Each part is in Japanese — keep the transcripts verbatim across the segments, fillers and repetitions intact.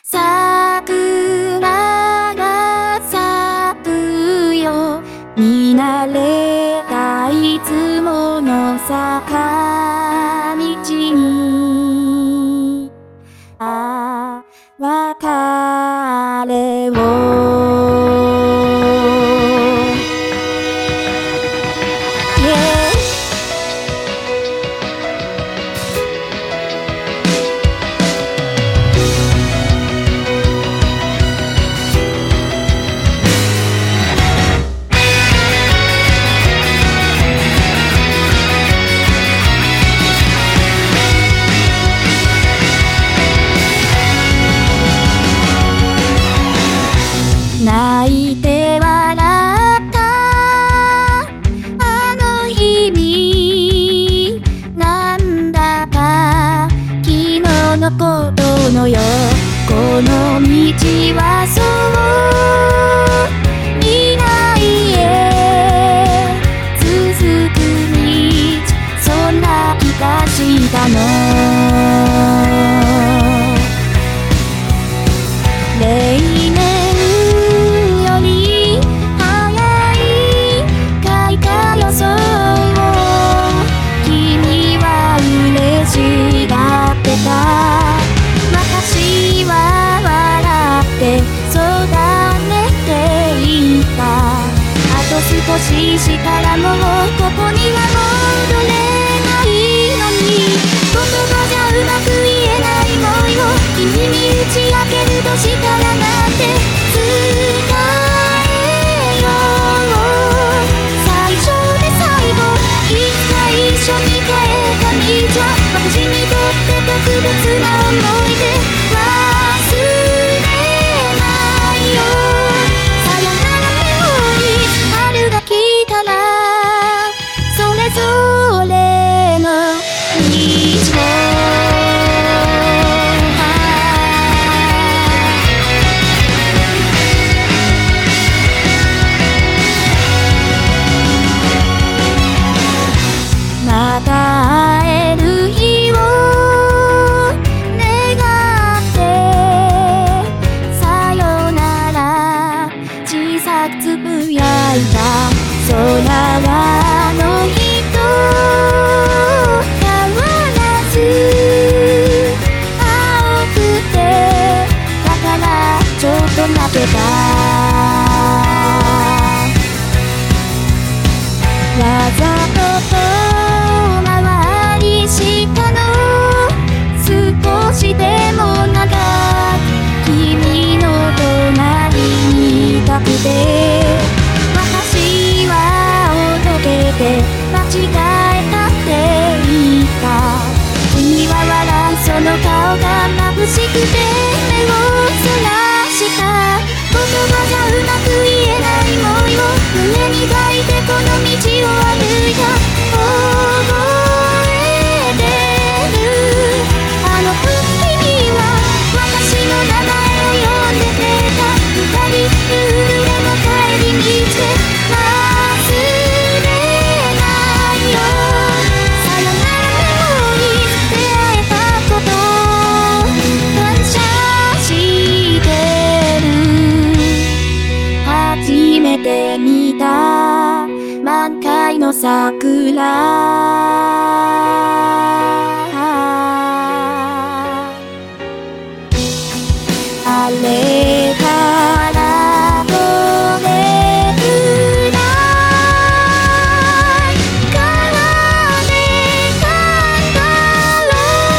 桜が咲くよ見慣れたいつもの坂道にあ別れを泣いて笑ったあの日になんだか昨日のことのよこの道はそう未来へ続く道そんな気がしたの例年私は笑ってそうだねって言ったあと少ししたらもうここには戻れないのに言葉じゃうまく言えない想いを君に打ち明けるとしたらなんて伝えよう最初で最後いつか一緒に帰った道は私にとって特別な思い出忘れないよさよならメモリー春が来たらそれぞれの道をまた会える日を願ってさよなら小さくつぶやいた空はあの日と変わらず青くてだからちょっと泣けたわざと遠回りしたの少しでも長く君の隣にいたくて私はおどけて間違えたって言った君は笑うその顔が眩しくて目をそらした言葉じゃうまく言えない想いを胸に抱いてこの道を歩いた覚えてるあの時君は私の名前を呼んでくれた二人夕暮れの帰り道で忘れないよさよならメモリー出会えたこと感謝してる初めて見た満開の桜あれからどれくらい変われたんだろ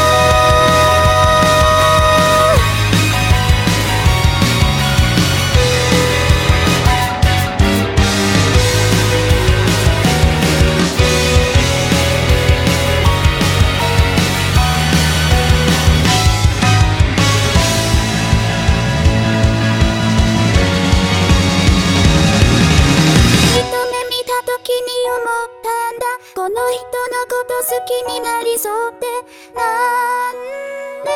この人のこと好きになりそうってなんで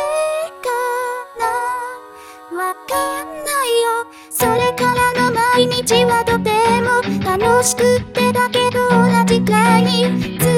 かなわかんないよそれからの毎日はとても楽しくってだけど同じくらいに